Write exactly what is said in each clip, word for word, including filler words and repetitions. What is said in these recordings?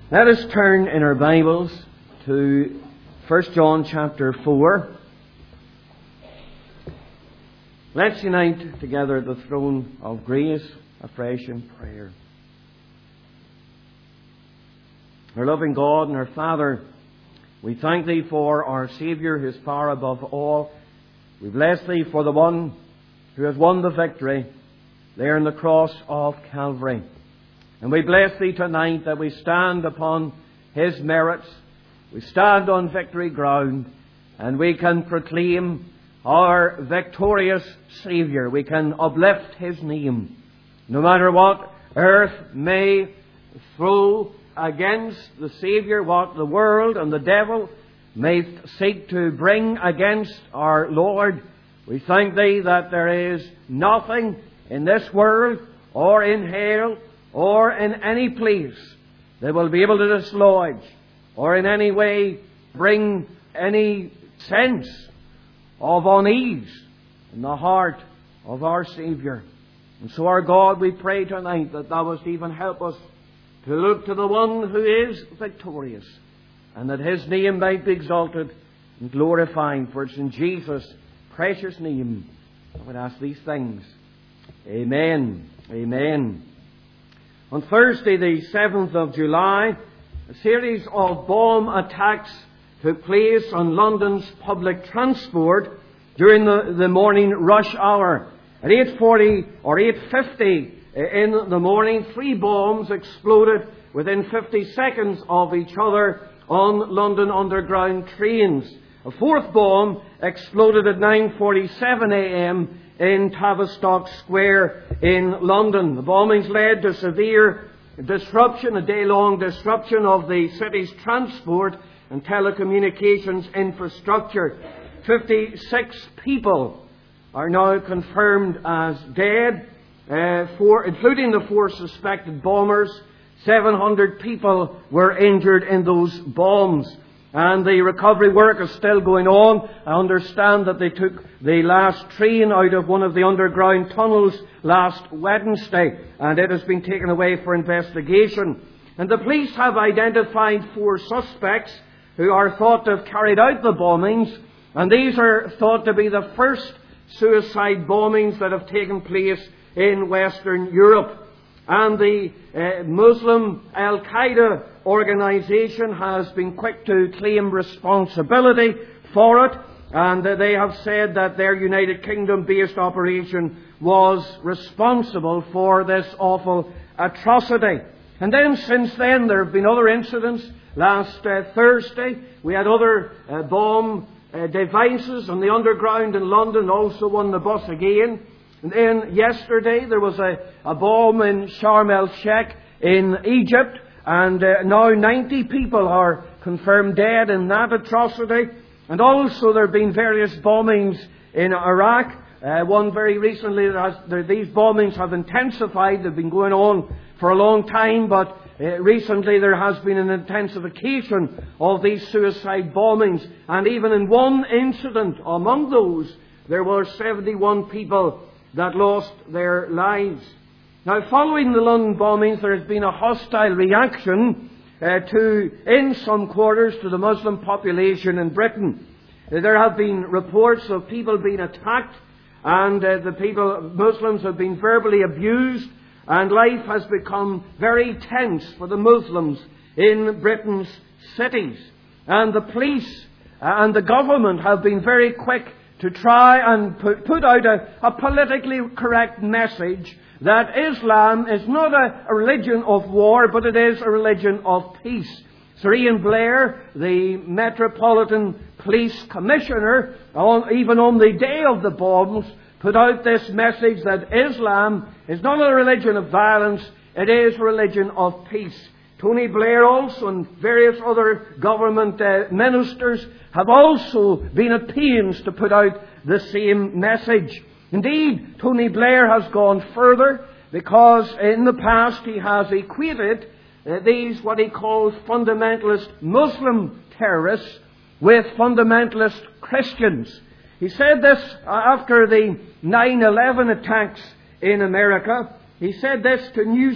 Let us turn in our Bibles to First John chapter four. Let's unite together at the throne of grace afresh in prayer. Our loving God and our Father, we thank Thee for our Saviour who is far above all. We bless Thee for the one who has won the victory there on the cross of Calvary. And we bless Thee tonight that we stand upon His merits. We stand on victory ground, and we can proclaim our victorious Saviour. We can uplift His name. No matter what earth may throw against the Saviour, what the world and the devil may seek to bring against our Lord, we thank Thee that there is nothing in this world or in hell or in any place that will be able to dislodge or in any way bring any sense of unease in the heart of our Saviour. And so, our God, we pray tonight that Thou wouldst even help us to look to the one who is victorious, and that His name might be exalted and glorified. For it's in Jesus' precious name I would ask these things. Amen. Amen. On Thursday, the seventh of July, a series of bomb attacks took place on London's public transport during the, the morning rush hour. At eight forty or eight fifty in the morning, three bombs exploded within fifty seconds of each other on London Underground trains. A fourth bomb exploded at nine forty-seven a.m. in Tavistock Square in London. The bombings led to severe disruption, a day-long disruption of the city's transport and telecommunications infrastructure. fifty-six people are now confirmed as dead, uh, four, including the four suspected bombers. seven hundred people were injured in those bombs. And the recovery work is still going on. I understand that they took the last train out of one of the underground tunnels last Wednesday, and it has been taken away for investigation. And the police have identified four suspects who are thought to have carried out the bombings, and these are thought to be the first suicide bombings that have taken place in Western Europe. And the uh, Muslim Al-Qaeda organization has been quick to claim responsibility for it, and uh, they have said that their United Kingdom-based operation was responsible for this awful atrocity. And then since then there have been other incidents. Last uh, Thursday we had other uh, bomb uh, devices on the underground in London, also on the bus again. And then yesterday there was a, a bomb in Sharm el-Sheikh in Egypt, and uh, now ninety people are confirmed dead in that atrocity. And also there have been various bombings in Iraq. Uh, one very recently, that has, there, these bombings have intensified. They've been going on for a long time, but uh, recently there has been an intensification of these suicide bombings. And even in one incident among those, there were seventy-one people that lost their lives. Now, following the London bombings, there has been a hostile reaction uh, to, in some quarters, to the Muslim population in Britain. Uh, there have been reports of people being attacked, and uh, the people, Muslims, have been verbally abused, and life has become very tense for the Muslims in Britain's cities. And the police and the government have been very quick to try and put, put out a, a politically correct message that Islam is not a, a religion of war, but it is a religion of peace. Sir Ian Blair, the Metropolitan Police Commissioner, on, even on the day of the bombs, put out this message that Islam is not a religion of violence, it is a religion of peace. Tony Blair also and various other government uh, ministers have also been at pains to put out the same message. Indeed, Tony Blair has gone further, because in the past he has equated uh, these, what he calls fundamentalist Muslim terrorists, with fundamentalist Christians. He said this after the nine eleven attacks in America. He said this to Newsweek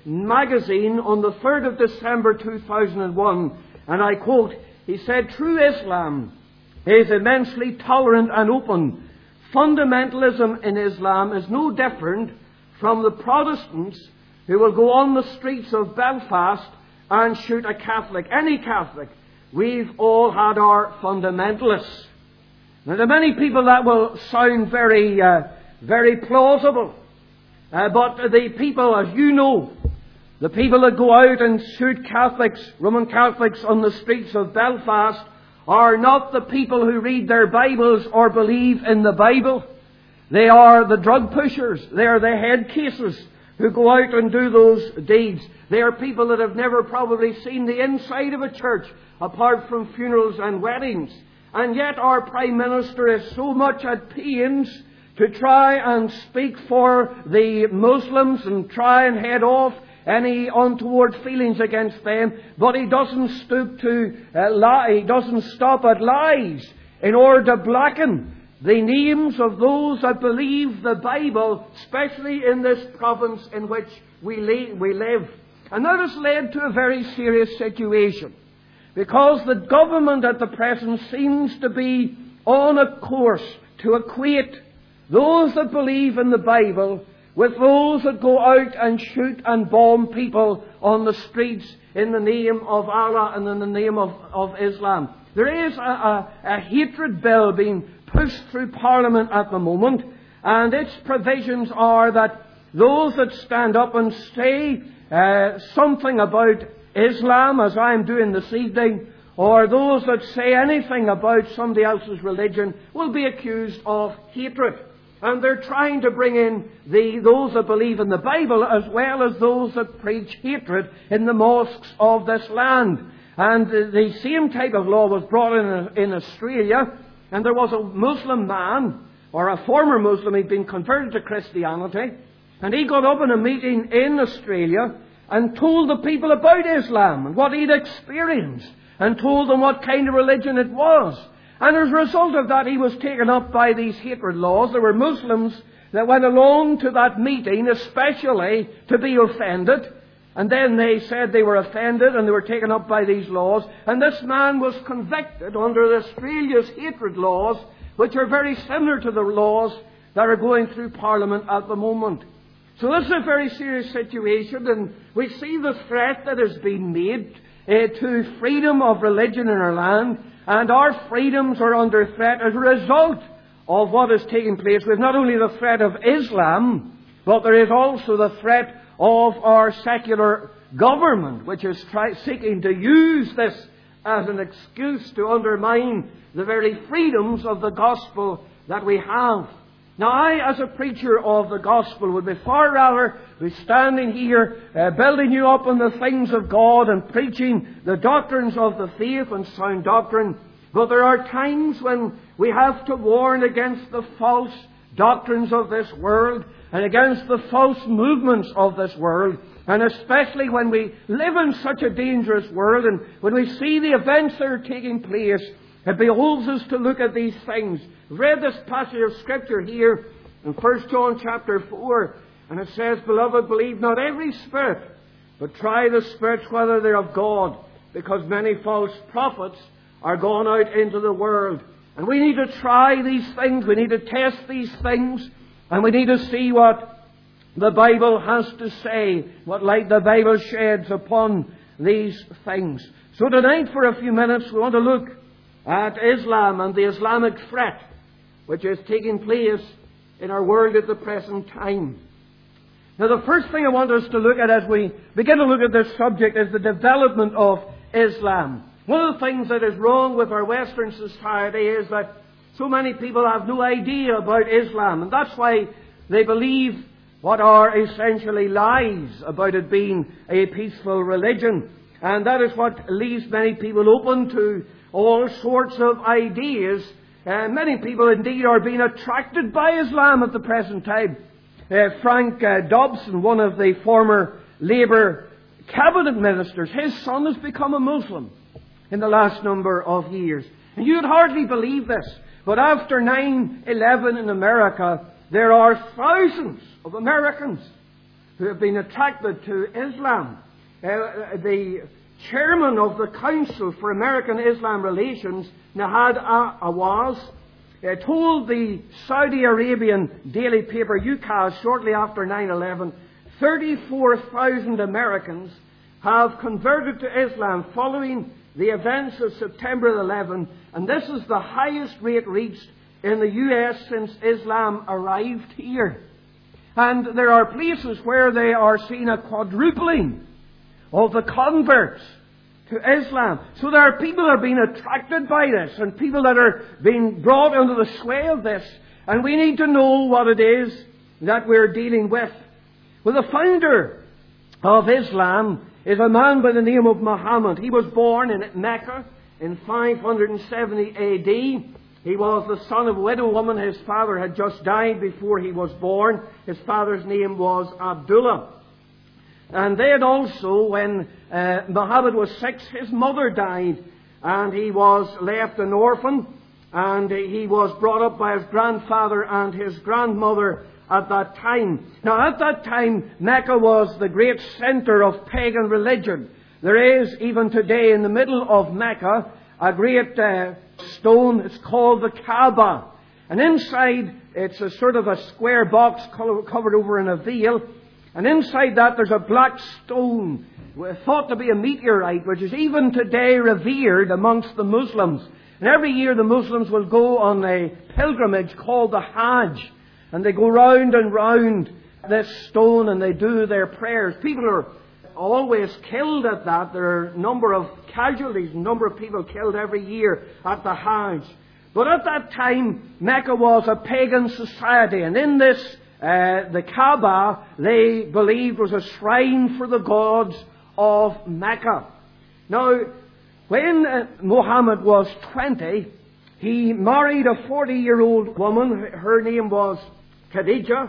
magazine on the third of December two thousand one, and I quote, he said, "True Islam is immensely tolerant and open. Fundamentalism in Islam is no different from the Protestants who will go on the streets of Belfast and shoot a Catholic, any Catholic. We've all had our fundamentalists." Now, to many people that will sound very, uh, very plausible. Uh, but the people, as you know, the people that go out and shoot Catholics, Roman Catholics on the streets of Belfast, are not the people who read their Bibles or believe in the Bible. They are the drug pushers. They are the head cases who go out and do those deeds. They are people that have never probably seen the inside of a church apart from funerals and weddings. And yet our Prime Minister is so much at pains to try and speak for the Muslims and try and head off any untoward feelings against them, but he doesn't stoop to uh, lie, he doesn't stop at lies in order to blacken the names of those that believe the Bible, especially in this province in which we, li- we live. And that has led to a very serious situation, because the government at the present seems to be on a course to equate those that believe in the Bible with those that go out and shoot and bomb people on the streets in the name of Allah and in the name of, of Islam. There is a, a, a hatred bill being pushed through Parliament at the moment, and its provisions are that those that stand up and say uh, something about Islam, as I am doing this evening, or those that say anything about somebody else's religion, will be accused of hatred. And they're trying to bring in the, those that believe in the Bible as well as those that preach hatred in the mosques of this land. And the, the same type of law was brought in in Australia. And there was a Muslim man, or a former Muslim, he'd been converted to Christianity. And he got up in a meeting in Australia and told the people about Islam and what he'd experienced, and told them what kind of religion it was. And as a result of that, he was taken up by these hatred laws. There were Muslims that went along to that meeting especially to be offended. And then they said they were offended and they were taken up by these laws. And this man was convicted under Australia's hatred laws, which are very similar to the laws that are going through Parliament at the moment. So this is a very serious situation, and we see the threat that has been made uh, to freedom of religion in our land. And our freedoms are under threat as a result of what is taking place. We have not only the threat of Islam, but there is also the threat of our secular government, which is try- seeking to use this as an excuse to undermine the very freedoms of the gospel that we have. Now, I, as a preacher of the gospel, would be far rather be standing here, uh, building you up on the things of God and preaching the doctrines of the faith and sound doctrine. But there are times when we have to warn against the false doctrines of this world and against the false movements of this world. And especially when we live in such a dangerous world and when we see the events that are taking place, it behoves us to look at these things. I've read this passage of Scripture here in First John chapter four, and it says, "Beloved, believe not every spirit, but try the spirits whether they're of God, because many false prophets are gone out into the world." And we need to try these things, we need to test these things, and we need to see what the Bible has to say, what light the Bible sheds upon these things. So tonight, for a few minutes, we want to look at Islam and the Islamic threat which is taking place in our world at the present time. Now, the first thing I want us to look at as we begin to look at this subject is the development of Islam. One of the things that is wrong with our Western society is that so many people have no idea about Islam, and that's why they believe what are essentially lies about it being a peaceful religion. And that is what leaves many people open to all sorts of ideas. Uh, many people indeed are being attracted by Islam at the present time. Uh, Frank uh, Dobson, one of the former Labour cabinet ministers, his son has become a Muslim in the last number of years. And you'd hardly believe this, but after nine eleven in America, there are thousands of Americans who have been attracted to Islam. Uh, the chairman of the Council for American-Islam Relations, Nahad Awaz, uh, told the Saudi Arabian daily paper Ukaz shortly after nine eleven, thirty-four thousand Americans have converted to Islam following the events of September eleventh, and this is the highest rate reached in the U S since Islam arrived here. And there are places where they are seeing a quadrupling of the converts to Islam. So there are people that are being attracted by this, and people that are being brought under the sway of this. And we need to know what it is that we're dealing with. Well, the founder of Islam is a man by the name of Muhammad. He was born in Mecca in five seventy A D. He was the son of a widow woman. His father had just died before he was born. His father's name was Abdullah. And then also, when uh, Muhammad was six, his mother died, and he was left an orphan, and he was brought up by his grandfather and his grandmother at that time. Now, at that time, Mecca was the great center of pagan religion. There is, even today, in the middle of Mecca, a great uh, stone. It's called the Kaaba. And inside, it's a sort of a square box covered over in a veil. And inside that, there's a black stone, thought to be a meteorite, which is even today revered amongst the Muslims. And every year, the Muslims will go on a pilgrimage called the Hajj. And they go round and round this stone and they do their prayers. People are always killed at that. There are a number of casualties, a number of people killed every year at the Hajj. But at that time, Mecca was a pagan society. And in this, uh, the Kaaba, they believed was a shrine for the gods of Mecca. Now, when uh, Muhammad was twenty, he married a forty-year-old woman. Her name was Khadijah,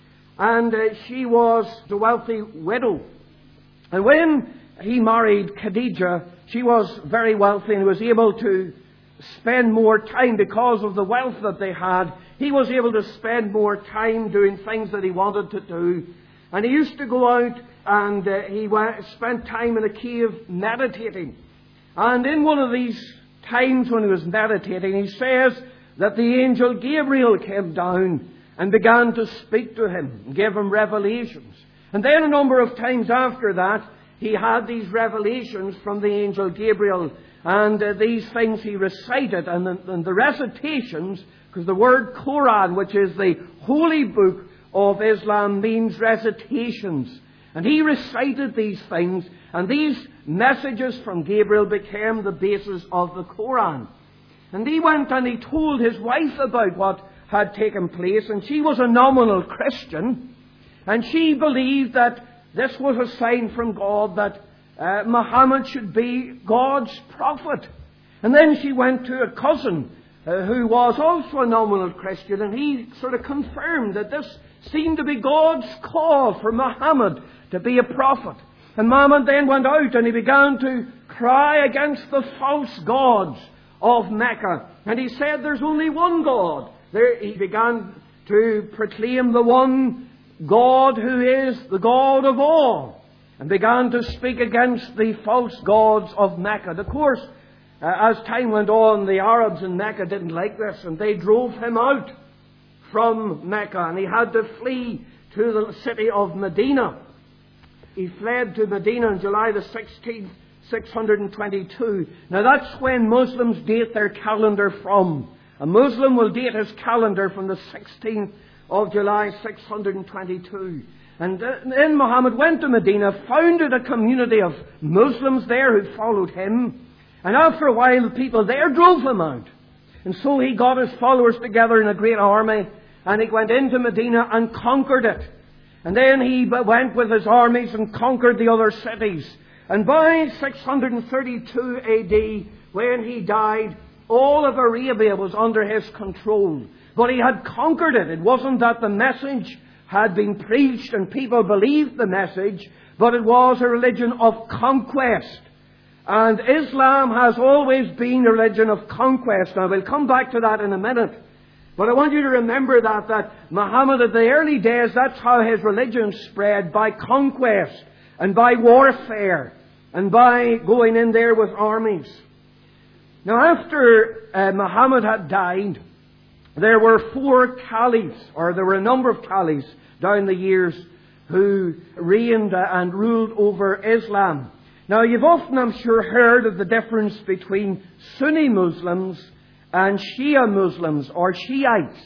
and uh, she was a wealthy widow. And when he married Khadijah, she was very wealthy and was able to spend more time because of the wealth that they had. He was able to spend more time doing things that he wanted to do. And he used to go out and uh, he went, spent time in a cave meditating. And in one of these times when he was meditating, he says that the angel Gabriel came down and began to speak to him and gave him revelations. And then a number of times after that, he had these revelations from the angel Gabriel. And uh, these things he recited. And the, and the recitations, because the word Quran, which is the holy book of Islam, means recitations. And he recited these things. And these messages from Gabriel became the basis of the Quran. And he went and he told his wife about what had taken place. And she was a nominal Christian. And she believed that this was a sign from God that uh, Muhammad should be God's prophet. And then she went to a cousin uh, who was also a nominal Christian, and he sort of confirmed that this seemed to be God's call for Muhammad to be a prophet. And Muhammad then went out and he began to cry against the false gods of Mecca. And he said there's only one God. There, he began to proclaim the one God who is the God of all, and began to speak against the false gods of Mecca. Of course, uh, as time went on, the Arabs in Mecca didn't like this, and they drove him out from Mecca, and he had to flee to the city of Medina. He fled to Medina on July the sixteenth, six twenty-two. Now that's when Muslims date their calendar from. A Muslim will date his calendar from the sixteenth of July, six twenty-two. And then Muhammad went to Medina, founded a community of Muslims there who followed him. And after a while, the people there drove him out. And so he got his followers together in a great army, and he went into Medina and conquered it. And then he went with his armies and conquered the other cities. And by six thirty-two A D, when he died, all of Arabia was under his control. But he had conquered it. It wasn't that the message had been preached and people believed the message, but it was a religion of conquest. And Islam has always been a religion of conquest. Now, we'll come back to that in a minute. But I want you to remember that, that Muhammad at the early days, that's how his religion spread, by conquest and by warfare and by going in there with armies. Now after uh, Muhammad had died, there were four caliphs, or there were a number of caliphs down the years who reigned and ruled over Islam. Now you've often, I'm sure, heard of the difference between Sunni Muslims and Shia Muslims, or Shiites.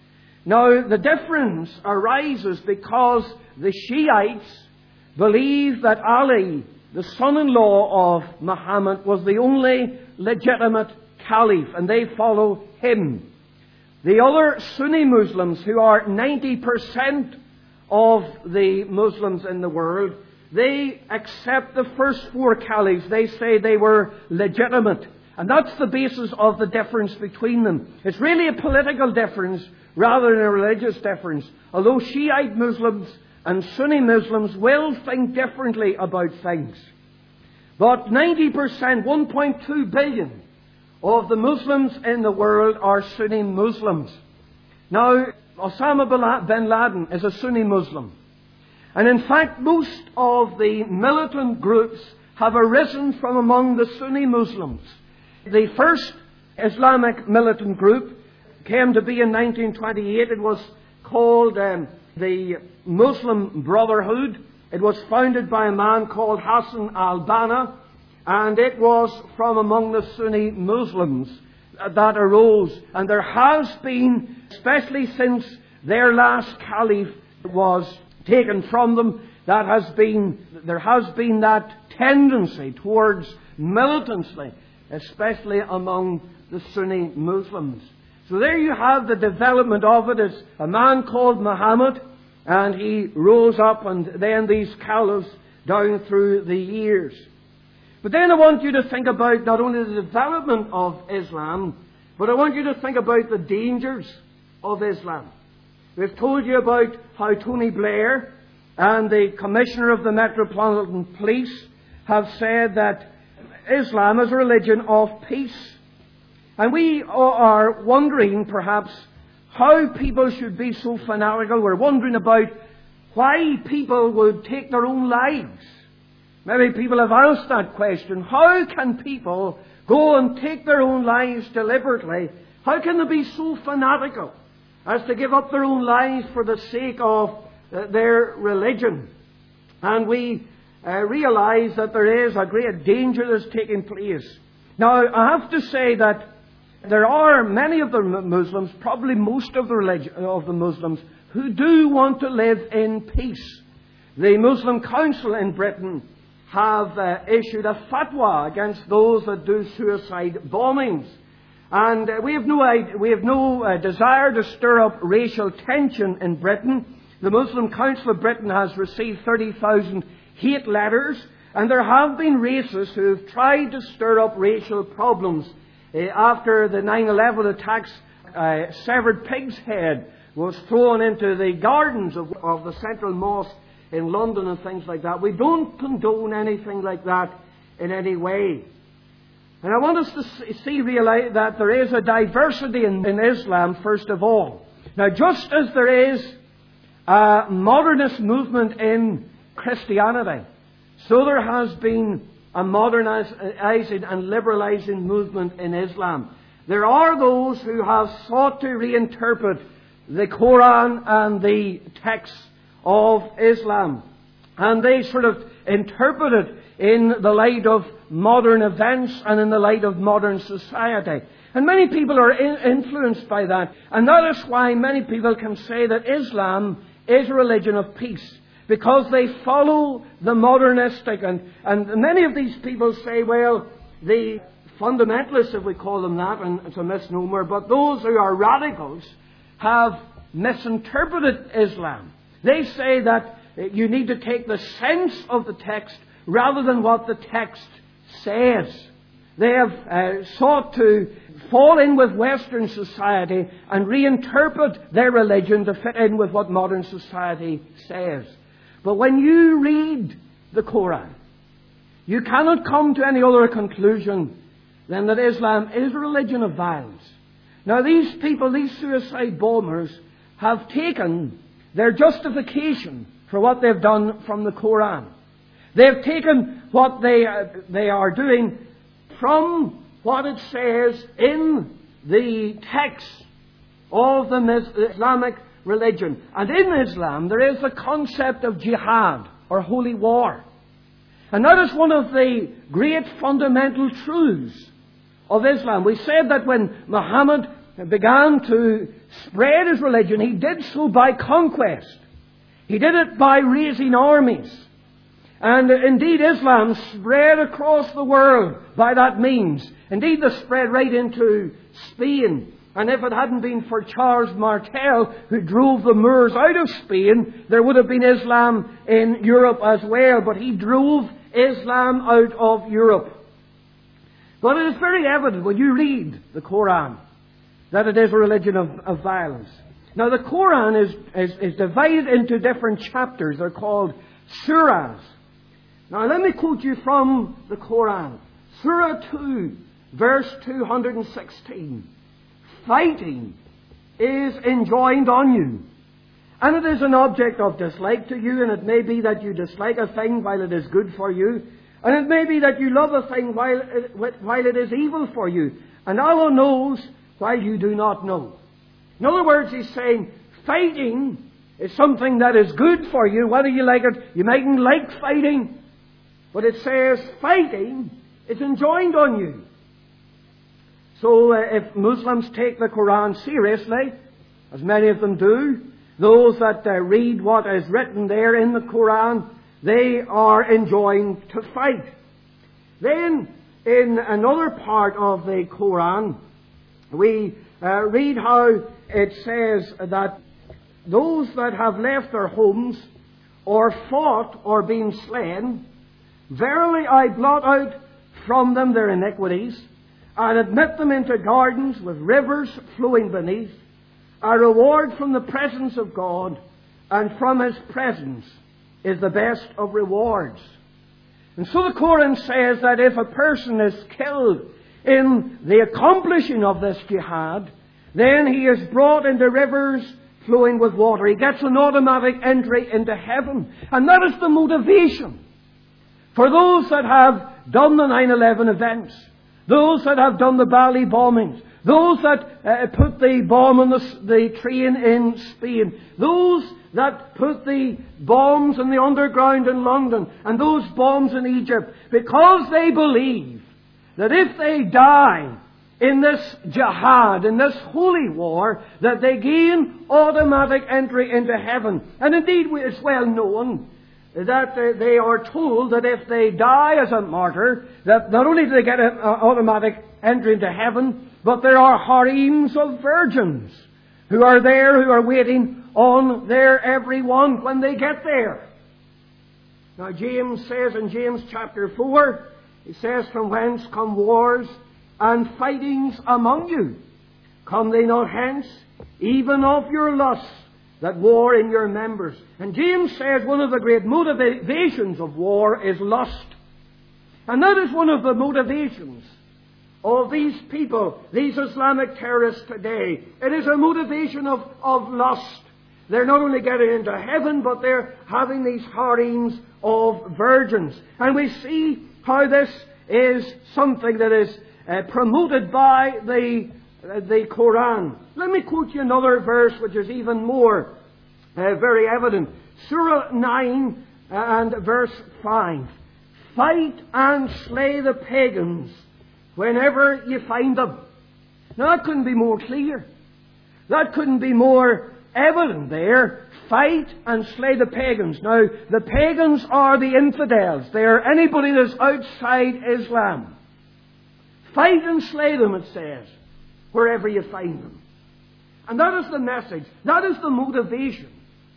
Now the difference arises because the Shiites believe that Ali, the son-in-law of Muhammad, was the only legitimate caliph, and they follow him. The other Sunni Muslims, who are ninety percent of the Muslims in the world, they accept the first four caliphs. They say they were legitimate. And that's the basis of the difference between them. It's really a political difference rather than a religious difference. Although Shiite Muslims and Sunni Muslims will think differently about things. But ninety percent, one point two billion of the Muslims in the world are Sunni Muslims. Now, Osama bin Laden is a Sunni Muslim. And in fact, most of the militant groups have arisen from among the Sunni Muslims. The first Islamic militant group came to be in nineteen twenty-eight. It was called um, the Muslim Brotherhood. It was founded by a man called Hassan al-Banna, and it was from among the Sunni Muslims that arose. And there has been, especially since their last caliph was taken from them, that has been, there has been that tendency towards militancy, especially among the Sunni Muslims. So there you have the development of it. It's a man called Muhammad, and he rose up, and then these caliphs down through the years. But then I want you to think about not only the development of Islam, but I want you to think about the dangers of Islam. We've told you about how Tony Blair and the Commissioner of the Metropolitan Police have said that Islam is a religion of peace. And we are wondering, perhaps, how people should be so fanatical. We're wondering about why people would take their own lives. Maybe people have asked that question. How can people go and take their own lives deliberately? How can they be so fanatical as to give up their own lives for the sake of uh, their religion? And we uh, realize that there is a great danger that's taking place. Now, I have to say that there are many of the Muslims, probably most of the religion, of the Muslims, who do want to live in peace. The Muslim Council in Britain have uh, issued a fatwa against those that do suicide bombings. And uh, we have no, we have no uh, desire to stir up racial tension in Britain. The Muslim Council of Britain has received thirty thousand hate letters, and there have been racists who have tried to stir up racial problems. Uh, after the nine eleven attacks, a severed pig's head was thrown into the gardens of, of the Central Mosque in London and things like that. We don't condone anything like that in any way. And I want us to see, realize that there is a diversity in, in Islam, first of all. Now, just as there is a modernist movement in Christianity, so there has been a modernizing and liberalizing movement in Islam. There are those who have sought to reinterpret the Quran and the texts of Islam, and they sort of interpret it in the light of modern events and in the light of modern society. And many people are in- influenced by that. And that is why many people can say that Islam is a religion of peace, because they follow the modernistic. And, and many of these people say, well, the fundamentalists, if we call them that, and it's a misnomer, but those who are radicals have misinterpreted Islam. They say that you need to take the sense of the text rather than what the text says. They have uh, sought to fall in with Western society and reinterpret their religion to fit in with what modern society says. But when you read the Quran, you cannot come to any other conclusion than that Islam is a religion of violence. Now these people, these suicide bombers, have taken their justification for what they've done from the Koran. They've taken what they, uh, they are doing from what it says in the text of the Islamic religion. And in Islam there is the concept of jihad, or holy war. And that is one of the great fundamental truths of Islam. We said that when Muhammad began to spread his religion, he did so by conquest. He did it by raising armies. And indeed Islam spread across the world by that means. Indeed, they spread right into Spain. And if it hadn't been for Charles Martel, who drove the Moors out of Spain, there would have been Islam in Europe as well. But he drove Islam out of Europe. But it is very evident when you read the Koran that it is a religion of, of violence. Now the Koran is, is, is divided into different chapters. They're called surahs. Now let me quote you from the Koran. Surah two, verse two hundred sixteen. Fighting is enjoined on you. And it is an object of dislike to you, and it may be that you dislike a thing while it is good for you. And it may be that you love a thing while it, while it is evil for you. And Allah knows while you do not know. In other words, he's saying fighting is something that is good for you, whether you like it. You mightn't like fighting, but it says fighting is enjoined on you. So uh, if Muslims take the Quran seriously, as many of them do, those that uh, read what is written there in the Quran, they are enjoined to fight. Then, in another part of the Quran, we uh, read how it says that those that have left their homes, or fought, or been slain, verily I blot out from them their iniquities, and admit them into gardens with rivers flowing beneath, a reward from the presence of God, and from His presence is the best of rewards. And so the Quran says that if a person is killed in the accomplishing of this jihad, then he is brought into rivers flowing with water. He gets an automatic entry into heaven. And that is the motivation for those that have done the nine eleven events, those that have done the Bali bombings, those that uh, put the bomb on the, the train in Spain, those that put the bombs in the underground in London, and those bombs in Egypt, because they believe that if they die in this jihad, in this holy war, that they gain automatic entry into heaven. And indeed, it's well known that uh, they are told that if they die as a martyr, that not only do they get an automatic entry into heaven, but there are harems of virgins who are there, who are waiting on their every one when they get there. Now James says in James chapter four, he says, from whence come wars and fightings among you? Come they not hence, even of your lusts that war in your members? And James says one of the great motivations of war is lust. And that is one of the motivations of these people, these Islamic terrorists today. It is a motivation of, of lust. They're not only getting into heaven, but they're having these harems of virgins. And we see how this is something that is uh, promoted by the, uh, the Quran. Let me quote you another verse which is even more uh, very evident. Surah nine and verse five. Fight and slay the pagans whenever you find them. Now that couldn't be more clear. That couldn't be more evident there. Fight and slay the pagans. Now, the pagans are the infidels. They are anybody that's outside Islam. Fight and slay them, it says, wherever you find them. And that is the message. That is the motivation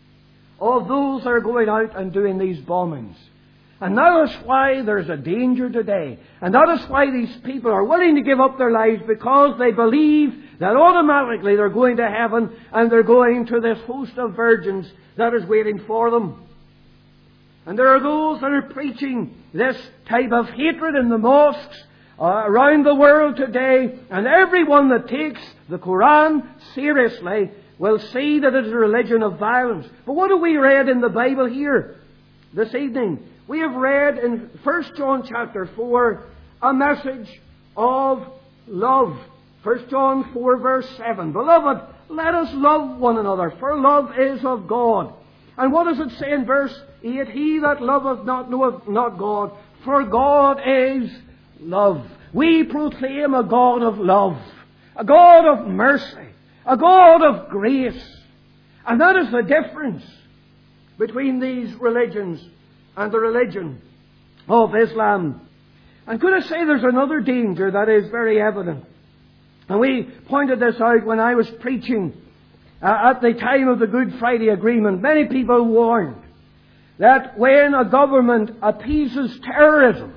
of those that are going out and doing these bombings. And that is why there's a danger today. And that is why these people are willing to give up their lives, because they believe that automatically they're going to heaven and they're going to this host of virgins that is waiting for them. And there are those that are preaching this type of hatred in the mosques uh, around the world today. And everyone that takes the Quran seriously will see that it is a religion of violence. But what have we read in the Bible here this evening? We have read in First John chapter four a message of love. First John four verse seven. Beloved, let us love one another, for love is of God. And what does it say in verse eight? He that loveth not knoweth not God, for God is love. We proclaim a God of love, a God of mercy, a God of grace. And that is the difference between these religions and the religion of Islam. And could I say there's another danger that is very evident? And we pointed this out when I was preaching uh, at the time of the Good Friday Agreement. Many people warned that when a government appeases terrorism,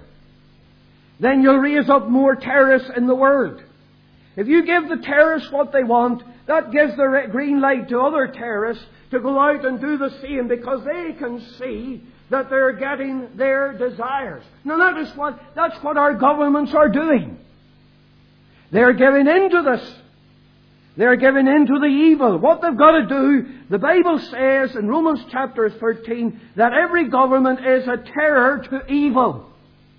then you'll raise up more terrorists in the world. If you give the terrorists what they want, that gives the green light to other terrorists to go out and do the same, because they can see that they're getting their desires. Now that is what, that's what our governments are doing. They're giving in to this. They're giving in to the evil. What they've got to do, the Bible says in Romans chapter thirteen, that every government is a terror to evil.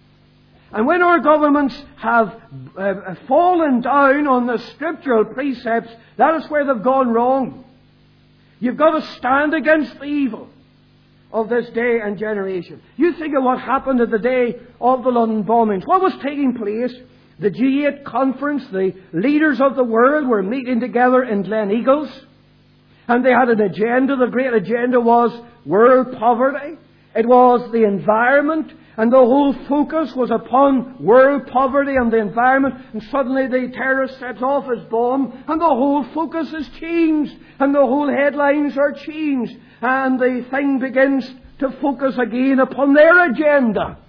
And when our governments have uh, fallen down on the scriptural precepts, that is where they've gone wrong. You've got to stand against the evil of this day and generation. You think of what happened at the day of the London bombings. What was taking place? The G eight conference, the leaders of the world were meeting together in Glen Eagles, and they had an agenda. The great agenda was world poverty. It was the environment, and the whole focus was upon world poverty and the environment. And suddenly the terrorist sets off his bomb, and the whole focus is changed, and the whole headlines are changed, and the thing begins to focus again upon their agenda.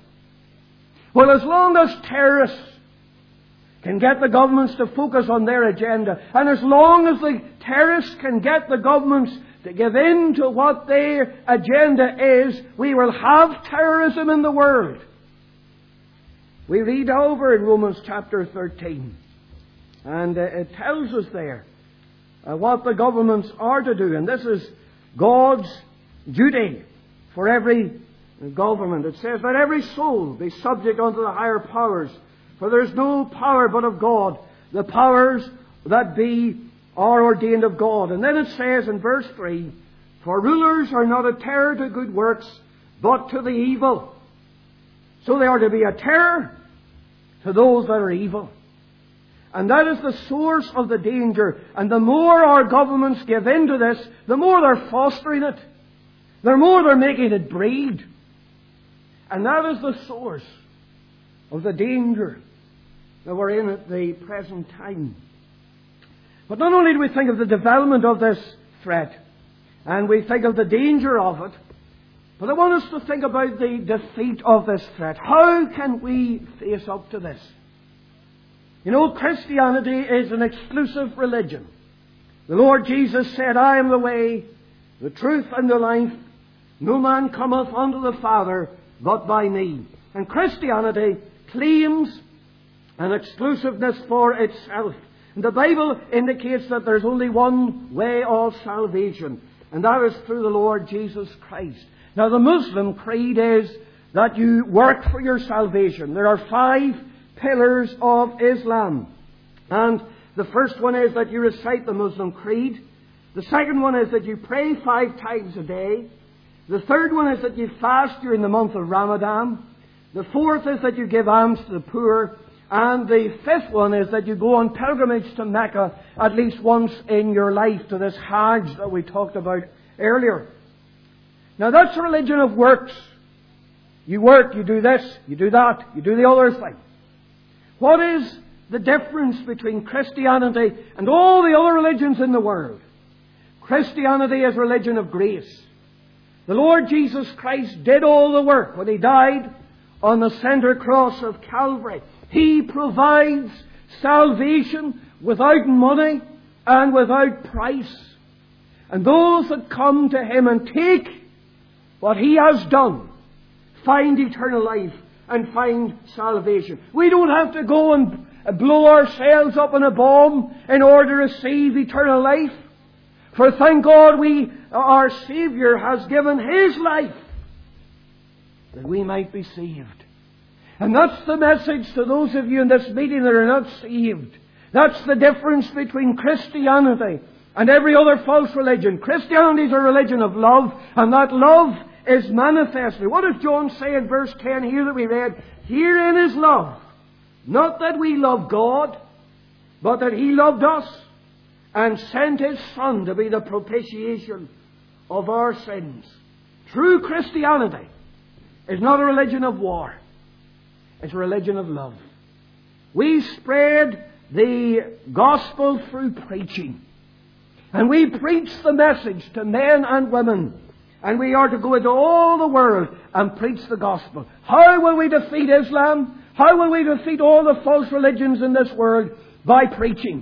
Well, as long as terrorists can get the governments to focus on their agenda, and as long as the terrorists can get the governments to give in to what their agenda is, we will have terrorism in the world. We read over in Romans chapter thirteen, and uh, it tells us there uh, what the governments are to do, and this is God's duty for every government. It says, let every soul be subject unto the higher powers, for there is no power but of God. The powers that be are ordained of God. And then it says in verse three, for rulers are not a terror to good works, but to the evil. So they are to be a terror to those that are evil. And that is the source of the danger. And the more our governments give in to this, the more they're fostering it. The more they're making it breed. And that is the source of the danger that we're in at the present time. But not only do we think of the development of this threat, and we think of the danger of it, but I want us to think about the defeat of this threat. How can we face up to this? You know, Christianity is an exclusive religion. The Lord Jesus said, I am the way, the truth, and the life. No man cometh unto the Father but by me. And Christianity claims an exclusiveness for itself. And the Bible indicates that there's only one way of salvation, and that is through the Lord Jesus Christ. Now, the Muslim creed is that you work for your salvation. There are five pillars of Islam. And the first one is that you recite the Muslim creed. The second one is that you pray five times a day. The third one is that you fast during the month of Ramadan. The fourth is that you give alms to the poor. And the fifth one is that you go on pilgrimage to Mecca at least once in your life, to this Hajj that we talked about earlier. Now that's a religion of works. You work, you do this, you do that, you do the other thing. What is the difference between Christianity and all the other religions in the world? Christianity is a religion of grace. The Lord Jesus Christ did all the work when He died on the center cross of Calvary. He provides salvation without money and without price. And those that come to Him and take what He has done find eternal life and find salvation. We don't have to go and blow ourselves up in a bomb in order to receive eternal life. For thank God we, our Saviour has given His life that we might be saved. And that's the message to those of you in this meeting that are not saved. That's the difference between Christianity and every other false religion. Christianity is a religion of love, and that love is manifestly. What does John say in verse ten here that we read? Herein is love, not that we love God, but that He loved us and sent His Son to be the propitiation of our sins. True Christianity is not a religion of war. It's a religion of love. We spread the gospel through preaching. And we preach the message to men and women. And we are to go into all the world and preach the gospel. How will we defeat Islam? How will we defeat all the false religions in this world? By preaching.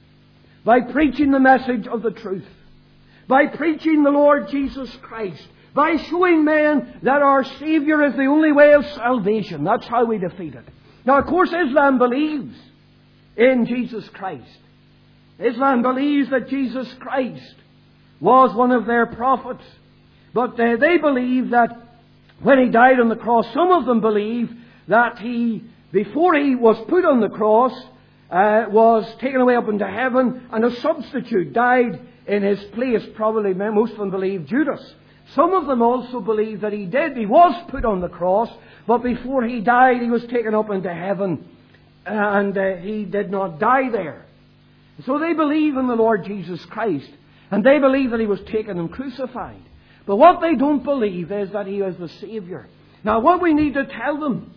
By preaching the message of the truth. By preaching the Lord Jesus Christ. By showing men that our Saviour is the only way of salvation. That's how we defeat it. Now, of course, Islam believes in Jesus Christ. Islam believes that Jesus Christ was one of their prophets. But uh, they believe that when He died on the cross, some of them believe that He, before He was put on the cross, uh, was taken away up into heaven, and a substitute died in His place. Probably most of them believe Judas. Some of them also believe that He did. He was put on the cross, but before He died, He was taken up into heaven, and uh, He did not die there. So they believe in the Lord Jesus Christ, and they believe that He was taken and crucified. But what they don't believe is that He is the Saviour. Now, what we need to tell them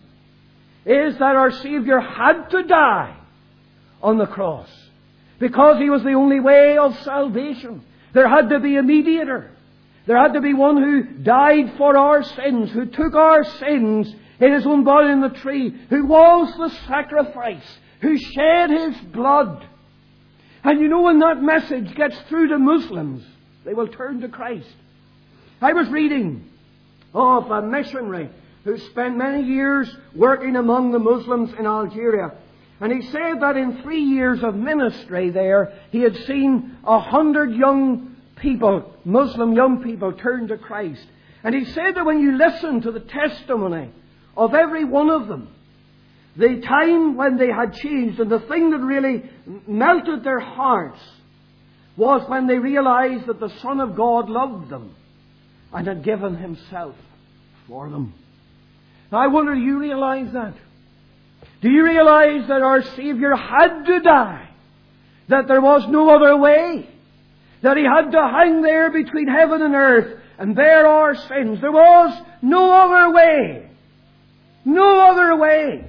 is that our Saviour had to die on the cross because He was the only way of salvation. There had to be a mediator. There had to be one who died for our sins, who took our sins in His own body on the tree, who was the sacrifice, who shed His blood. And you know, when that message gets through to Muslims, they will turn to Christ. I was reading of a missionary who spent many years working among the Muslims in Algeria. And he said that in three years of ministry there, he had seen a hundred young people, Muslim young people, turn to Christ. And he said that when you listen to the testimony of every one of them, the time when they had changed, and the thing that really melted their hearts was when they realized that the Son of God loved them and had given Himself for them. Now, I wonder, do you realize that? Do you realize that our Saviour had to die? That there was no other way? That He had to hang there between heaven and earth and bear our sins? There was no other way. No other way.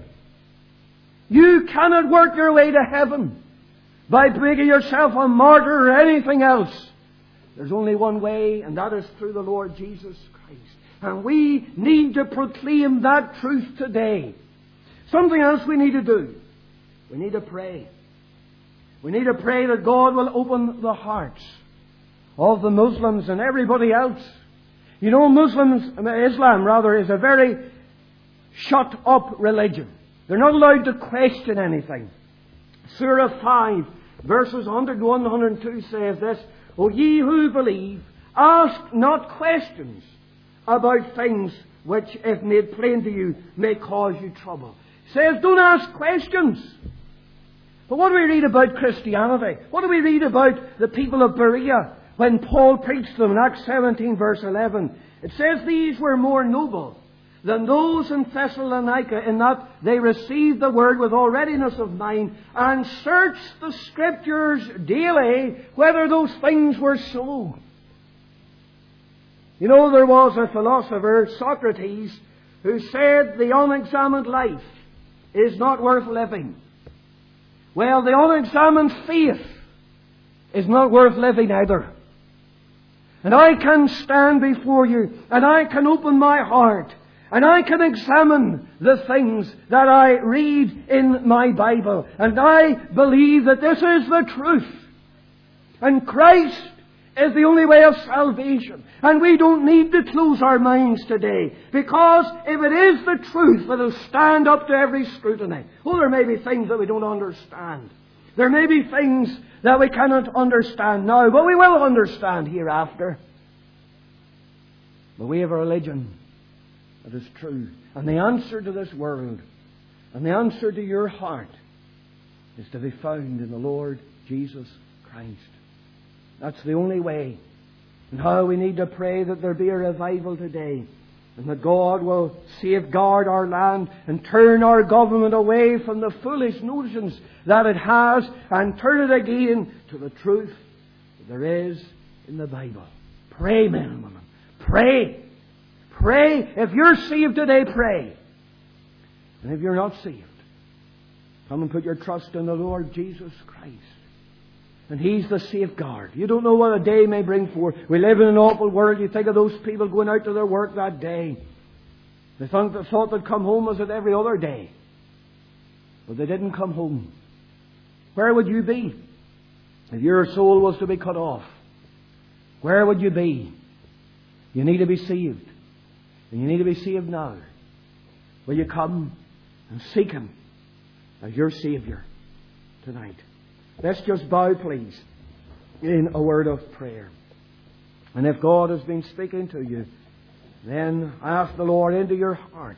You cannot work your way to heaven by making yourself a martyr or anything else. There's only one way, and that is through the Lord Jesus Christ. And we need to proclaim that truth today. Something else we need to do. We need to pray. We need to pray that God will open the hearts of the Muslims and everybody else. You know, Muslims, Islam rather, is a very shut up religion. They're not allowed to question anything. Surah five, verses one hundred one and one hundred two says this: O ye who believe, ask not questions about things which, if made plain to you, may cause you trouble. It says, don't ask questions. But what do we read about Christianity? What do we read about the people of Berea when Paul preached to them in Acts seventeen, verse eleven? It says, these were more noble than those in Thessalonica, in that they received the word with all readiness of mind, and searched the Scriptures daily whether those things were so. You know, there was a philosopher, Socrates, who said the unexamined life is not worth living. Well, the unexamined faith is not worth living either. And I can stand before you, and I can open my heart, and I can examine the things that I read in my Bible. And I believe that this is the truth. And Christ is the only way of salvation. And we don't need to close our minds today, because if it is the truth, it'll stand up to every scrutiny. Oh, there may be things that we don't understand. There may be things that we cannot understand now, but we will understand hereafter. But we have a religion that is true. And the answer to this world, and the answer to your heart, is to be found in the Lord Jesus Christ. That's the only way. And how we need to pray that there be a revival today, and that God will safeguard our land and turn our government away from the foolish notions that it has, and turn it again to the truth that there is in the Bible. Pray, men and women. Pray. Pray. If you're saved today, pray. And if you're not saved, come and put your trust in the Lord Jesus Christ. And He's the safeguard. You don't know what a day may bring forth. We live in an awful world. You think of those people going out to their work that day. They thought, they thought they'd come home as at every other day. But they didn't come home. Where would you be if your soul was to be cut off? Where would you be? You need to be saved. And you need to be saved now. Will you come and seek Him as your Saviour tonight? Let's just bow, please, in a word of prayer. And if God has been speaking to you, then ask the Lord into your heart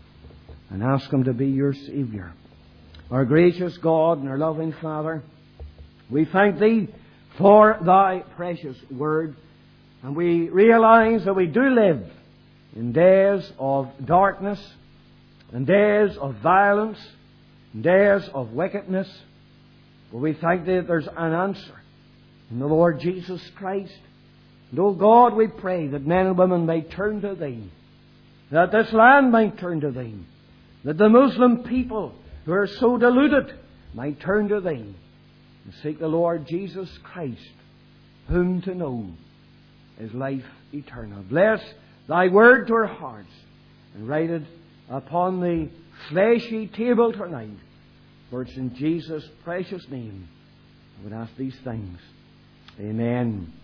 and ask Him to be your Saviour. Our gracious God and our loving Father, we thank Thee for Thy precious Word. And we realize that we do live in days of darkness, and days of violence, and days of wickedness. But we thank Thee that there's an answer in the Lord Jesus Christ. And, O God, we pray that men and women may turn to Thee, that this land might turn to Thee, that the Muslim people who are so deluded might turn to Thee and seek the Lord Jesus Christ, whom to know is life eternal. Bless Thy Word to our hearts, and write it upon the fleshy table tonight. For it's in Jesus' precious name I would ask these things. Amen.